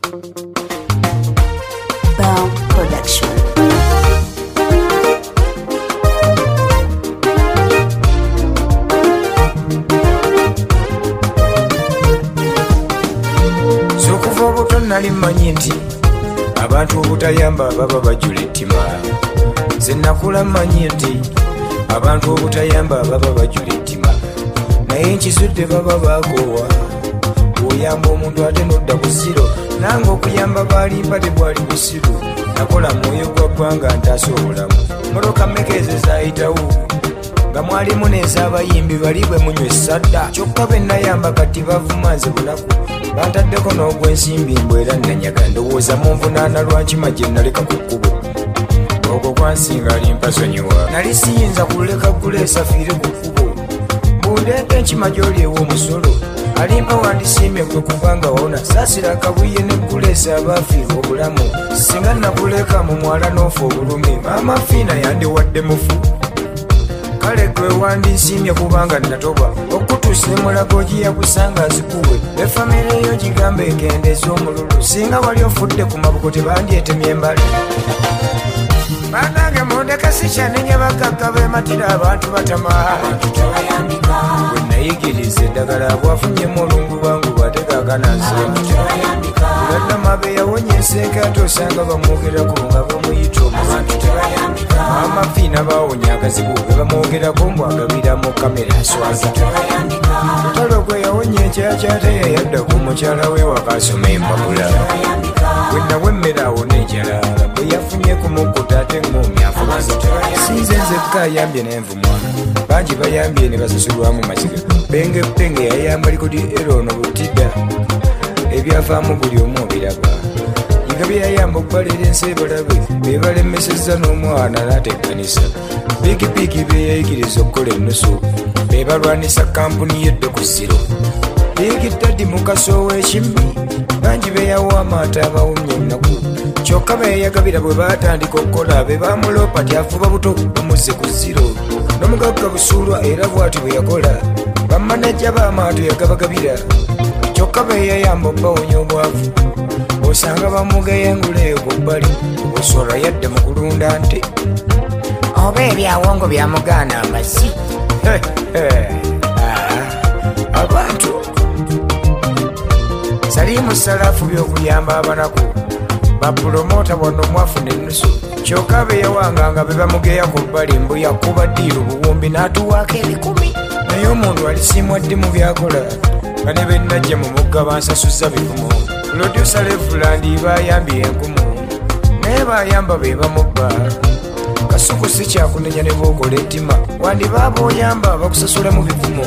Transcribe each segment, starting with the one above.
Bell Production. Sokuva obuto nali mmanyi nti abantu obutayamba baba bajula ettima. Nze nakula mmanyi nti abantu obutayamba baba bajula ettima. Naye nkizudde baba bagoowa. Bw'oyamba omuntu ate nodda ku ziro. Nange okuyamba balimba tebwali busiru. Nakola mwoyo gwa ggwanga ntaasa obulamu. Mmotoka mmeka ezo zaayitawo nga mwalimu n'ez'abayimbi bali bwe munywa essadda. Kyokka be nayamba kati bavuma nze bunaku. Bantaddeko n'ogw'ensimbi mbw era nanyaga ndowooza munvunaana lwankima gye naleka ku kkubo. Ogwo gwansinga alimpa sonyiwa. Nali siyinza kuleka ggula esafiire ku kkubo. Bundeeta enkima gy'oli ew'omusolo. Alimpa wandisiimye gwe kubanga wona. Saasira akabuye n'eggula ez'abaafiirwa obulamu. Singa nakuleka mu mwala n'ofa obulumi. Maama Fiina yandiwadde mufu. Kale gwe wandisiimye kubanga natoba. Okutuusa emulago giyagusanga azikuwe. Ne famire yo gigambe ekendeeza omululu. Singa wali ofudde ku mabuko tebandyetemye embali. Banange mundeka sikyanenya bagagga beematira abantu batama. Bwe nayigiriza eddagala bwafunyemu olungu bangu bategaaganaze. Gannamabe yawonya ensenke ate osanga bamwogerako nga bamuyita omubantu. Maama Fiina bawonya akazibu bwe bamwogerako mbwagabira mu kamera aswaza. Lutalo gwe yawonya enkyakyaate yayadda ku mukyala we wakaasoma empapula. Bwe nawa emmere awo n'enjala bwe yafunye ku mukkuta ate ng'omi afumaza. Sinze nzekka ayambye n'envumwa. Bangi bayambye ne basasulwamu maziga. Penge yayamba likodi erono butidda. Ebyavaamu buli omu obiraba. Yiga bye yayamba okubalira ensi ebalabe be balemesezza n'omwana n'ategganisa. Pikipiki bye yayigiriza okukola ennusu be balwanisa kampuni y'edde ku ziro. Bigitaddi mukaso w'ekimbi bangi be yawa amata abawumya ennaku. Kyokka be yayagabira bwe baatandika okukola be bamulopa tyafuba buto bamuzze ku ziro. N'omugagga Busuulwa era bw'ati bwe yakola bammanejja b'amaato yagabagabira. Kyokka be yayamba obbawonya obwavu. Osanga bamugeyengula eyo ku bbali. Busuulwa yadde mu kulunda nte oba ebyawongo byamugaana amazzi. Abantu salimu salaafu by'okuyamba abanaku. Bapulomota wano mwafuna ennusu. Kyokka be yawanganga be bamugeya ku bbali mbu yakuba ddiiru buwumbi n'atuwaako 10,000. Naye omuntu alisiimwa ddi mu byakola. Nga ne be najja mu mugga bansasuza bifumo. Producer Levuland bayambye enkumu. Naye bayamba be bamubba. Kasuku si kyakunenya ne bookola ettima. Wandi baaba oyamba bakusasula mu bifumo.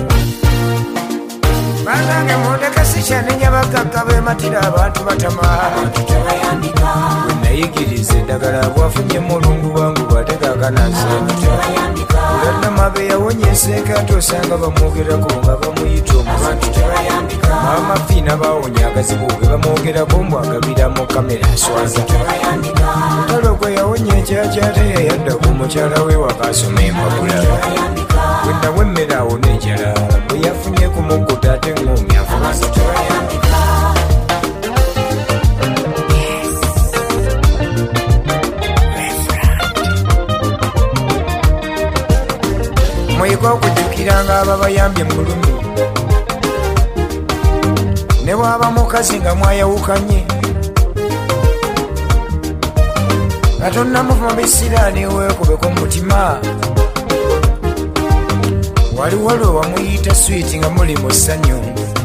Banange mundeka sikyanenya bagagga beematira abantu batama. Bwe nayigiriza eddagala bwafunyemu olungu bangu bategaaganaze. Gannamabe yawonya ensenke ate osanga bamwogerako nga bamuyita omubantu. Maama Fiina bawonya akazibu bwe bamwogerako mbwagabira mu kamera aswaza. Lutalo gwe yawonya enkyakyaate yayadda ku mukyala we wakaasoma empapula. Bwe nawa emmere awo n'enjala bwe yafunye ku mukkuta ate ng'omi afumaza. Muyige okujjukiranga ababayambye mu lumi. Ne bw'aba mukazi nga mwayawukanye nga tonnamuvuma bisiraani weekubeko mu mutima. Waliwo lwe wamuyita switi nga muli mu ssanyu.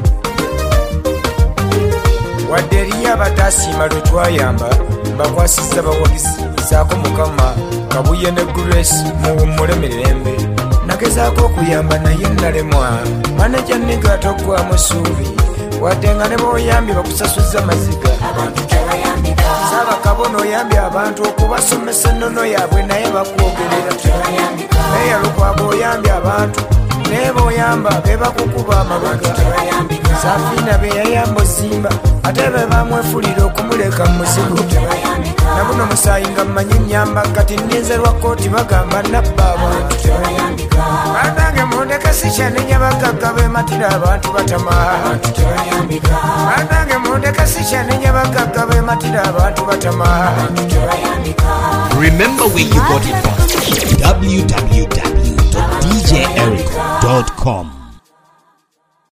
Wadde eriyo abatasiima lwe twayamba bakwasizza bawagizi. Saako Mukama Kabuye ne Grace muwummule mirembe. Nagezaako okuyamba naye nalemwa. Maneja nniga toggwamu ssuubi. Wadde nga ne b'oyambye bakusasuzza maziga. Saaba Kabona oyambye abantu okubasomesa ennono yaabwe naye bakwogerera. Naye Lukwago oyambye abantu naye b'oyamba be bakukuba amabaga. Safiina be yayamba ozimba ate be bamwefulira okumuleka mu muzigo. Nabuno musaayi nga mmanyi nnyamba kati nninze lwa kkooti bagamba nabba abantu. Banange mundeke sikyanenya bagagga beematira abantu batama. Banange mundeke kasicha nenyabagagga bematira abantu batama. Remember where you got it from. www.djeric.com